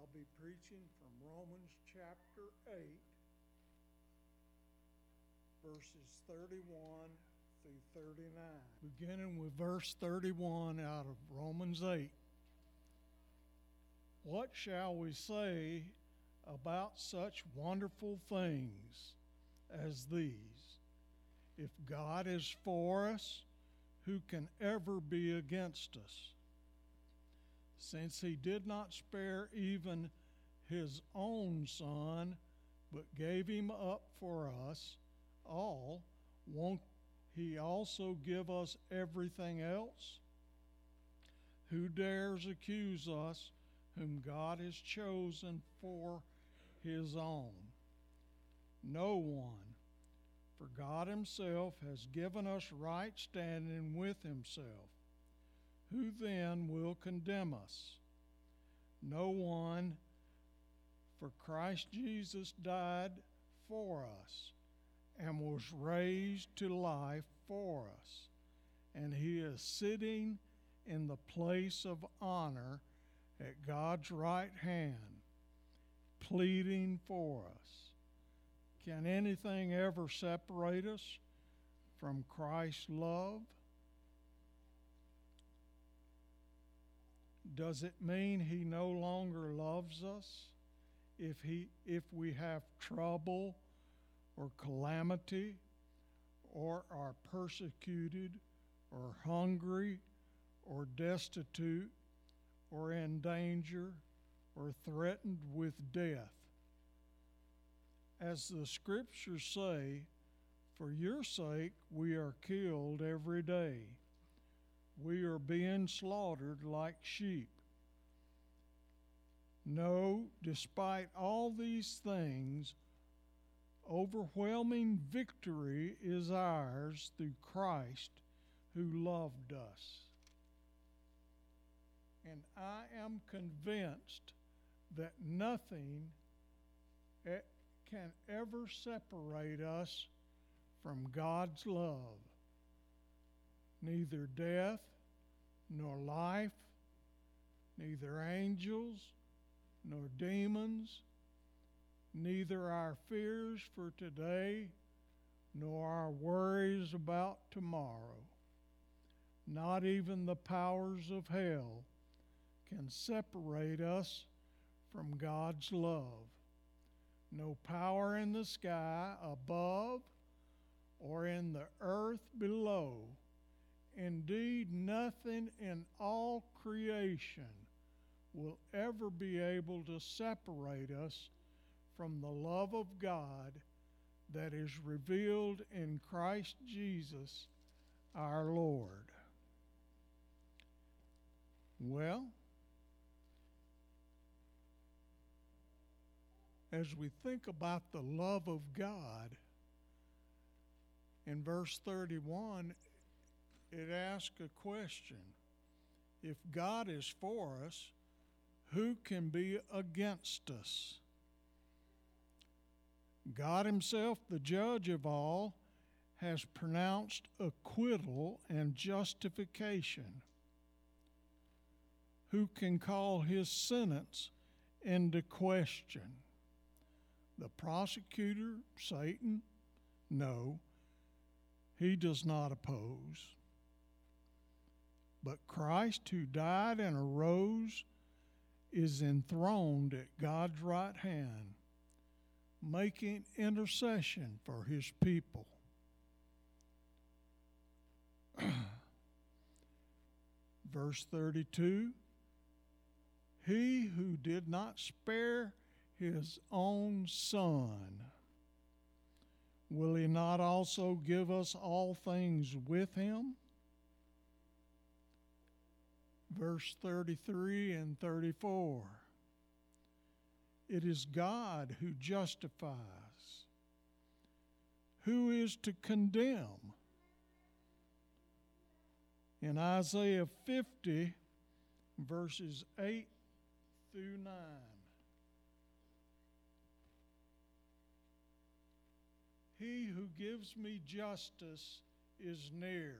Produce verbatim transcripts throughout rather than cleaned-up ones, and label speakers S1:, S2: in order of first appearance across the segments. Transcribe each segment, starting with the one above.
S1: I'll be preaching from Romans chapter eight, verses thirty-one through thirty-nine. Beginning with verse thirty-one out of Romans eight. What shall we say about such wonderful things as these? If God is for us, who can ever be against us? Since he did not spare even his own son, but gave him up for us all, won't he also give us everything else? Who dares accuse us whom God has chosen for his own? No one. For God himself has given us right standing with himself. Who then will condemn us? No one, for Christ Jesus died for us and was raised to life for us, and he is sitting in the place of honor at God's right hand, pleading for us. Can anything ever separate us from Christ's love? Does it mean he no longer loves us if he if we have trouble or calamity, or are persecuted, or hungry, or destitute, or in danger, or threatened with death? As the scriptures say, for your sake we are killed every day. We are being slaughtered like sheep. No, despite all these things, overwhelming victory is ours through Christ who loved us. And I am convinced that nothing can ever separate us from God's love. Neither death, nor life, neither angels, nor demons, neither our fears for today, nor our worries about tomorrow, not even the powers of hell can separate us from God's love. No power in the sky above or in the earth below. Indeed, nothing in all creation will ever be able to separate us from the love of God that is revealed in Christ Jesus our Lord. Well, as we think about the love of God, in verse thirty-one, it asks a question. If God is for us, who can be against us? God himself, the judge of all, has pronounced acquittal and justification. Who can call his sentence into question? The prosecutor, Satan? No, he does not oppose. But Christ, who died and arose, is enthroned at God's right hand, making intercession for his people. Verse thirty-two, he who did not spare his own son, will he not also give us all things with him? Verse thirty-three and thirty-four. It is God who justifies. Who is to condemn? In Isaiah fifty, verses eight through nine. He who gives me justice is near.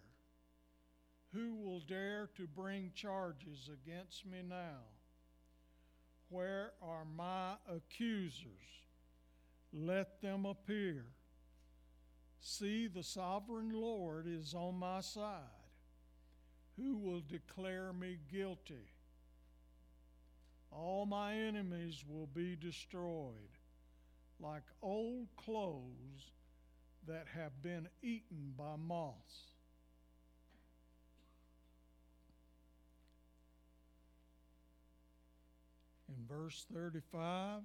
S1: Who will dare to bring charges against me now? where are my accusers? Let them appear. See, the sovereign Lord is on my side. Who will declare me guilty? All my enemies will be destroyed, like old clothes that have been eaten by moths. In verse thirty-five,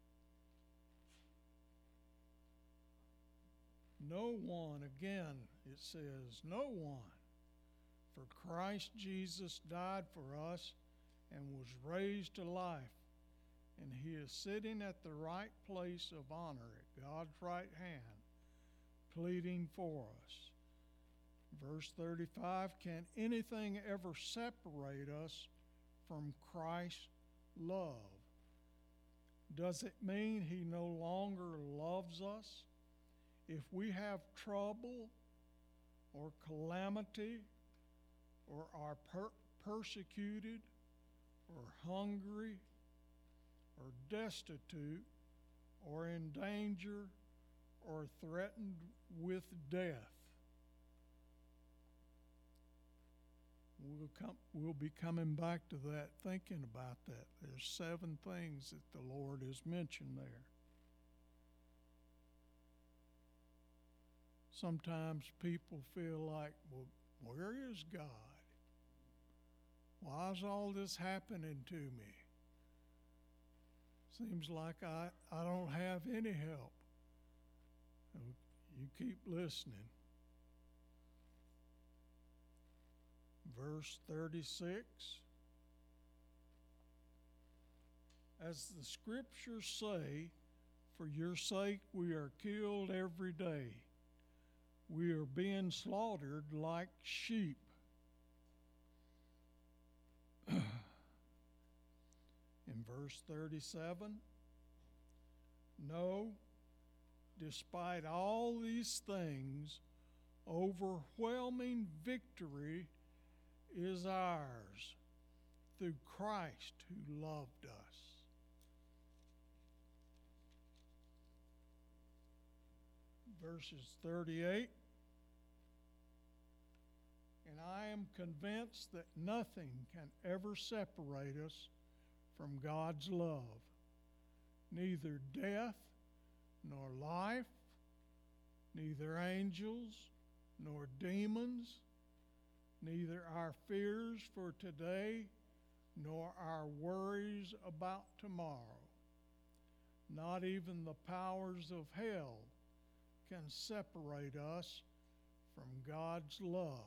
S1: no one, again it says, no one, for Christ Jesus died for us and was raised to life, and he is sitting at the right place of honor at God's right hand, pleading for us. Verse thirty-five, can anything ever separate us from Christ's love? Does it mean he no longer loves us? If we have trouble or calamity, or are per- persecuted, or hungry, or destitute, or in danger, or threatened with death. We'll, come, we'll be coming back to that, thinking about that. There's seven things that the Lord has mentioned there. Sometimes people feel like, well, where is God? Why is all this happening to me? Seems like I, I don't have any help. You keep listening. Verse thirty-six. As the scriptures say, for your sake we are killed every day. We are being slaughtered like sheep. In verse thirty-seven, no, despite all these things, overwhelming victory is ours through Christ who loved us. Verses thirty-eight, and I am convinced that nothing can ever separate us from God's love, neither death nor life, neither angels nor demons, neither our fears for today nor our worries about tomorrow. Not even the powers of hell can separate us from God's love.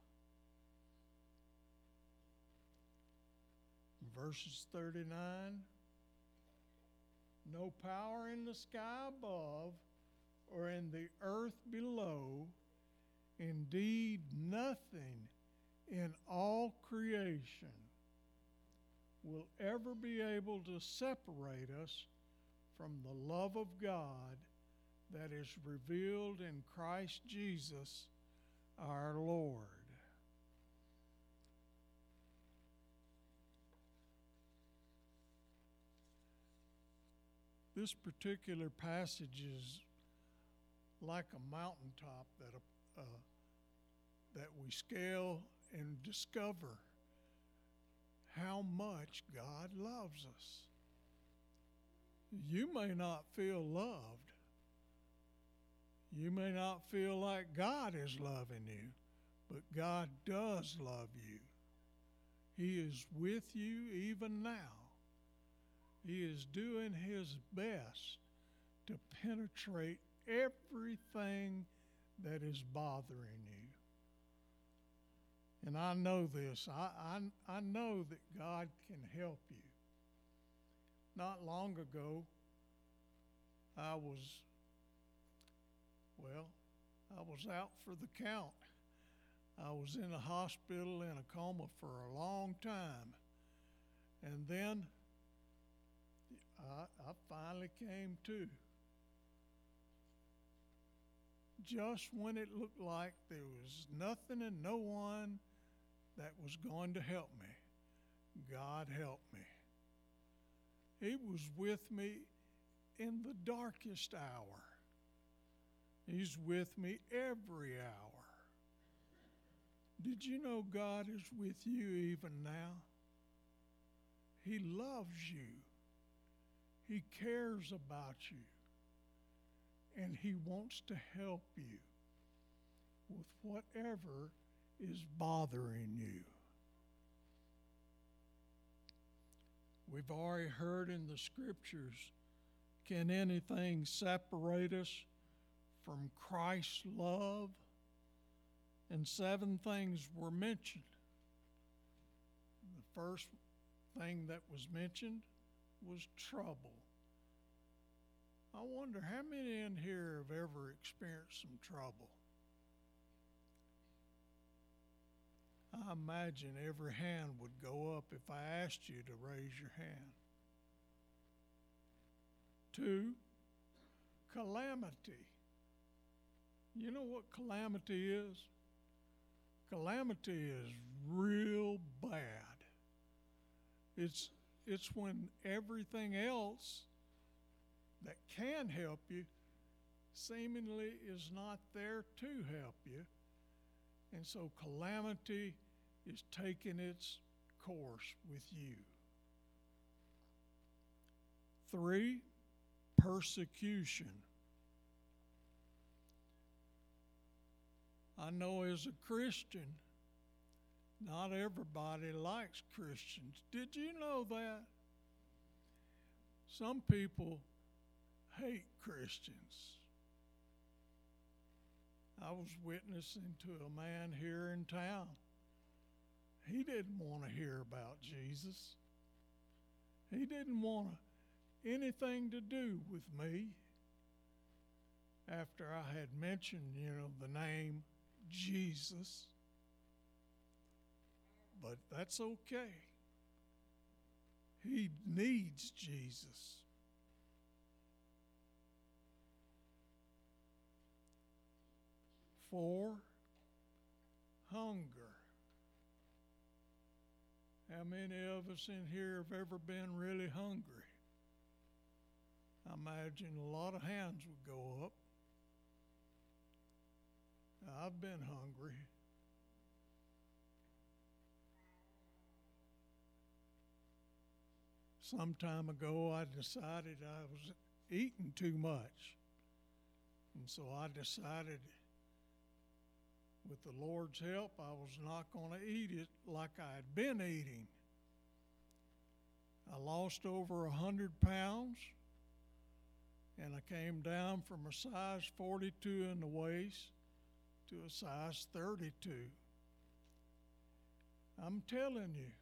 S1: Verses thirty-nine, no power in the sky above or in the earth below, indeed nothing in all creation will ever be able to separate us from the love of God that is revealed in Christ Jesus our Lord. This particular passage is like a mountaintop that uh, that we scale and discover how much God loves us. You may not feel loved. You may not feel like God is loving you, but God does love you. He is with you even now. He is doing his best to penetrate everything that is bothering you. And I know this. I, I, I know that God can help you. Not long ago, I was, well, I was out for the count. I was in a hospital in a coma for a long time. And then I, I finally came to. Just when it looked like there was nothing and no one that was going to help me, God helped me. He was with me in the darkest hour. He's with me every hour. Did you know God is with you even now? He loves you. He cares about you. And He wants to help you with whatever is bothering you. We've already heard in the scriptures, can anything separate us from Christ's love? And seven things were mentioned. The first thing that was mentioned was trouble. I wonder how many in here have ever experienced some trouble? I imagine every hand would go up if I asked you to raise your hand. Two, calamity. You know what calamity is? Calamity is real bad. It's, it's when everything else that can help you seemingly is not there to help you. And so calamity is taking its course with you. Three, persecution. I know as a Christian, not everybody likes Christians. Did you know that? Some people hate Christians. I was witnessing to a man here in town. He didn't want to hear about Jesus. He didn't want anything to do with me after I had mentioned, you know, the name Jesus. But that's okay. He needs Jesus. Four, hunger. How many of us in here have ever been really hungry? I imagine a lot of hands would go up. I've been hungry. Some time ago, I decided I was eating too much. And so I decided, with the Lord's help, I was not going to eat it like I had been eating. I lost over a hundred pounds, and I came down from a size forty-two in the waist to a size thirty-two. I'm telling you,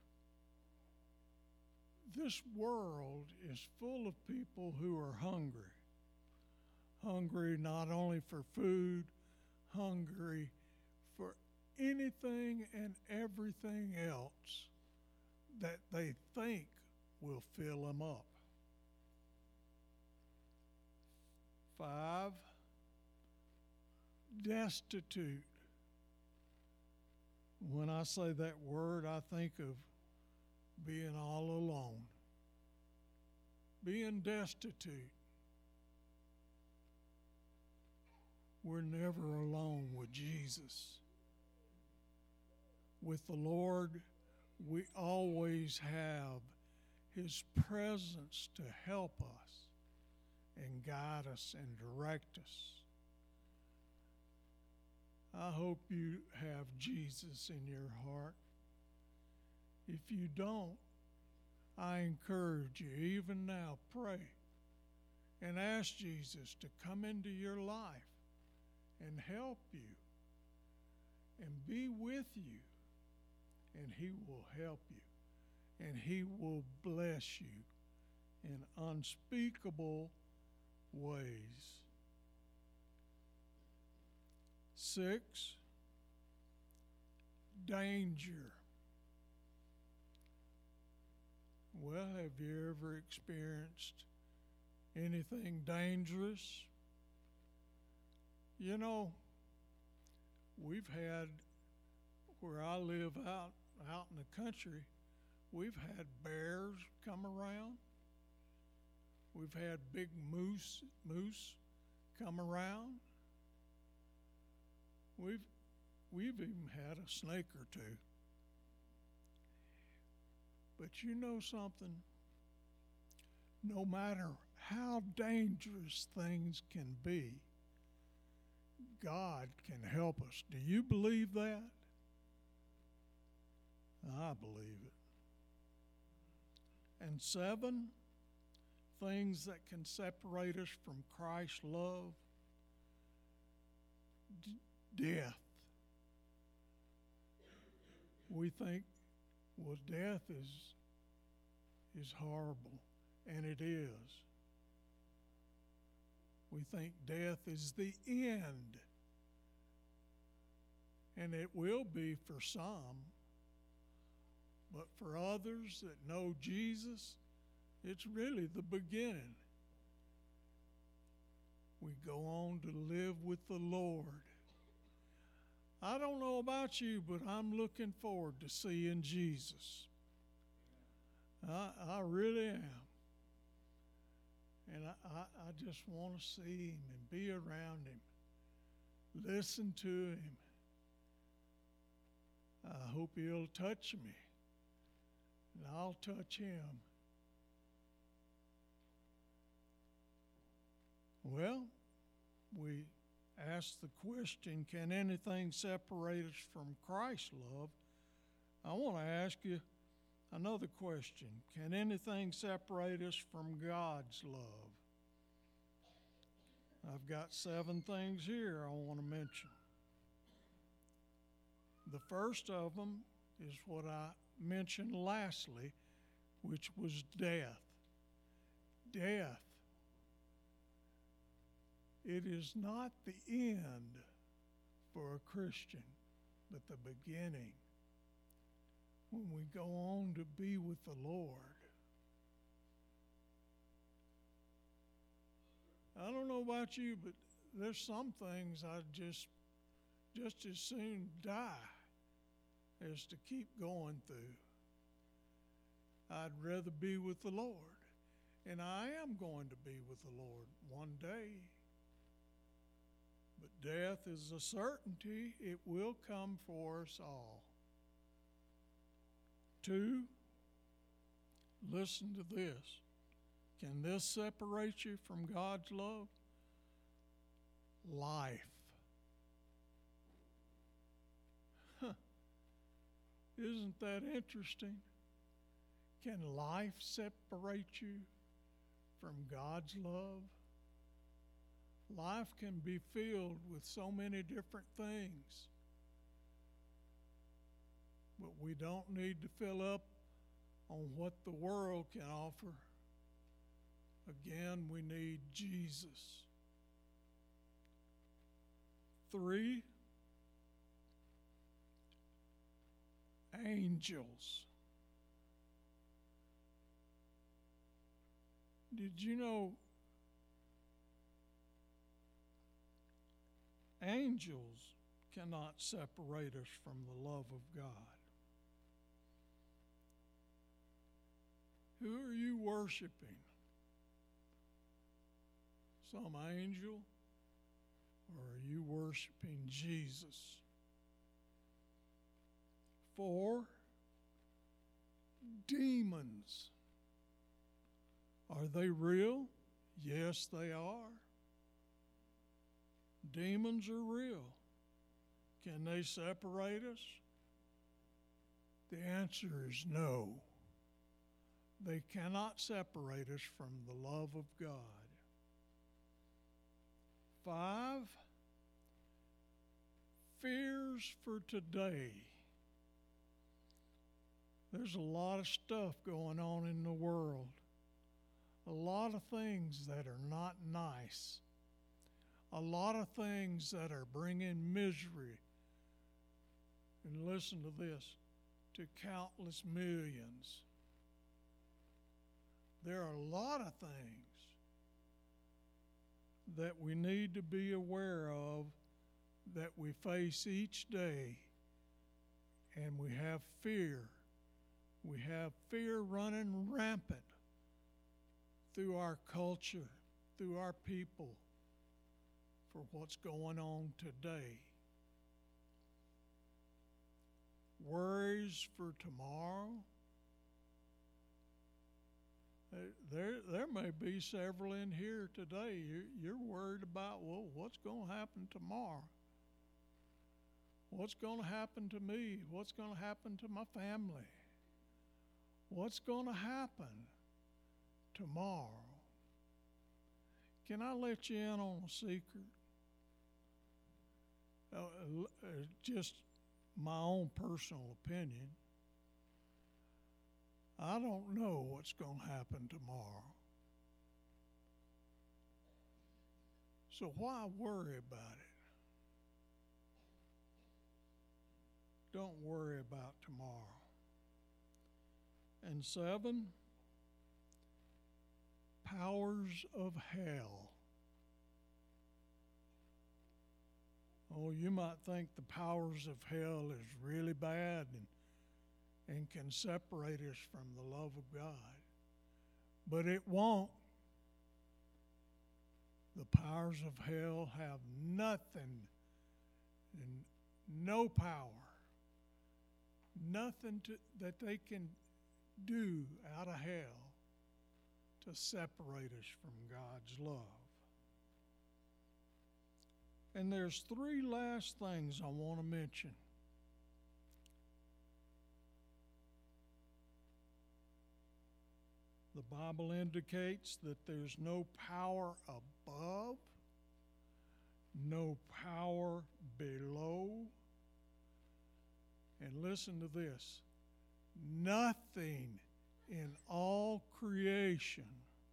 S1: this world is full of people who are hungry. Hungry not only for food, hungry for anything and everything else that they think will fill them up. Five, destitute. When I say that word, I think of being all alone, being destitute. We're never alone with Jesus. With the Lord, we always have His presence to help us and guide us and direct us. I hope you have Jesus in your heart. If you don't, I encourage you, even now, pray and ask Jesus to come into your life and help you and be with you, and He will help you, and He will bless you in unspeakable ways. Six, danger. Well, have you ever experienced anything dangerous? You know, we've had, where I live out, out in the country, we've had bears come around, We've had big moose moose come around. We've we've even had a snake or two. But you know something? No matter how dangerous things can be, God can help us. Do you believe that? I believe it. And seven, things that can separate us from Christ's love. D- death. We think, well, death is, is horrible, and it is. We think death is the end, and it will be for some. But for others that know Jesus, it's really the beginning. We go on to live with the Lord. I don't know about you, but I'm looking forward to seeing Jesus. I, I really am. And I, I, I just want to see him and be around him, listen to him. I hope he'll touch me, and I'll touch him. Well, we asked the question, can anything separate us from Christ's love? I want to ask you another question. Can anything separate us from God's love? I've got seven things here I want to mention. The first of them is what I mentioned lastly, which was death. Death. It is not the end for a Christian, but the beginning when we go on to be with the Lord. I don't know about you, but there's some things I'd just just as soon die as to keep going through. I'd rather be with the Lord, and I am going to be with the Lord one day. But death is a certainty. It will come for us all. Two, listen to this. Can this separate you from God's love? Life. Huh. Isn't that interesting? Can life separate you from God's love? Life can be filled with so many different things, but we don't need to fill up on what the world can offer. Again, we need Jesus. Three, angels. Did you know angels cannot separate us from the love of God? Who are you worshiping? Some angel? Or are you worshiping Jesus? Four, demons. Are they real? Yes, they are. Demons are real. Can they separate us? The answer is no. They cannot separate us from the love of God. Five, fears for today. There's a lot of stuff going on in the world. A lot of things that are not nice. A lot of things that are bringing misery. And listen to this, to countless millions. There are a lot of things that we need to be aware of that we face each day, and we have fear. We have fear running rampant through our culture, through our people, for what's going on today. Worries for tomorrow. There, there may be several in here today. You're, you're worried about, well, what's going to happen tomorrow? What's going to happen to me? What's going to happen to my family? What's going to happen tomorrow? Can I let you in on a secret? Uh, uh, just my own personal opinion. I don't know what's going to happen tomorrow. So why worry about it? Don't worry about tomorrow. And seven, powers of hell. Oh, you might think the powers of hell is really bad and and can separate us from the love of God. But it won't. The powers of hell have nothing, and no power, nothing to, that they can do out of hell to separate us from God's love. And there's three last things I want to mention. The Bible indicates that there's no power above, no power below. And listen to this, nothing in all creation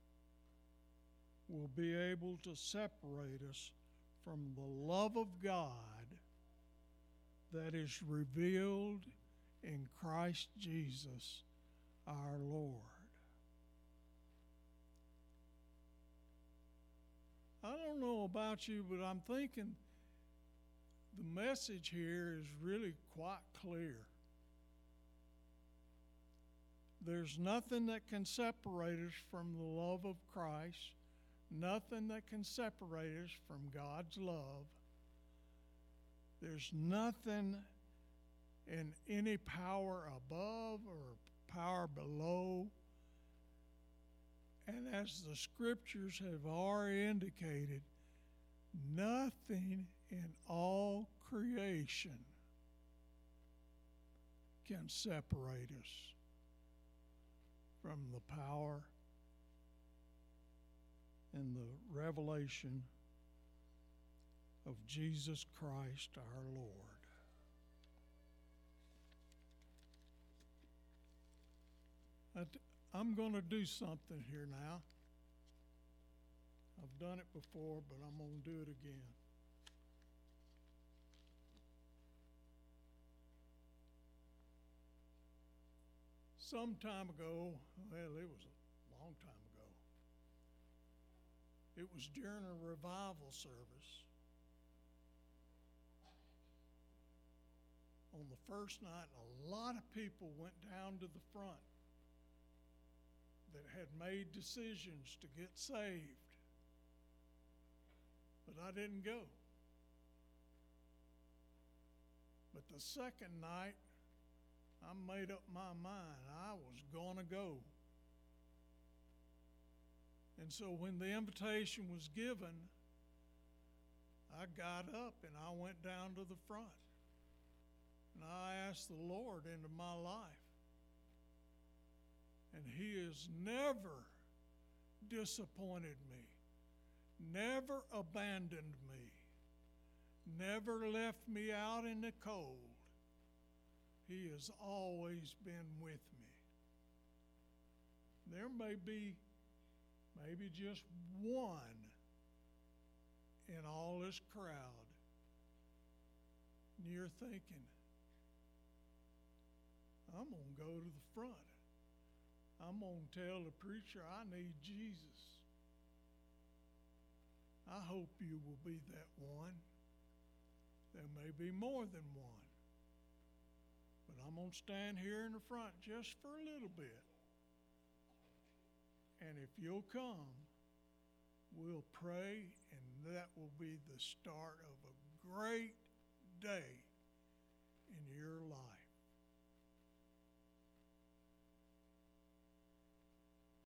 S1: will be able to separate us from the love of God that is revealed in Christ Jesus our Lord. I don't know about you, but I'm thinking the message here is really quite clear. There's nothing that can separate us from the love of Christ, nothing that can separate us from God's love. There's nothing in any power above or power below. And as the scriptures have already indicated, nothing in all creation can separate us from the power and the revelation of Jesus Christ our Lord. I I'm going to do something here now. I've done it before, but I'm going to do it again. Some time ago, well, it was a long time ago, it was during a revival service. On the first night, a lot of people went down to the front that had made decisions to get saved. But I didn't go. But the second night, I made up my mind I was going to go. And so when the invitation was given, I got up and I went down to the front. And I asked the Lord into my life. And He has never disappointed me, never abandoned me, never left me out in the cold. He has always been with me. There may be maybe just one in all this crowd, and you're thinking, I'm going to go to the front. I'm going to tell the preacher I need Jesus. I hope you will be that one. There may be more than one. But I'm going to stand here in the front just for a little bit. And if you'll come, we'll pray, and that will be the start of a great day in your life.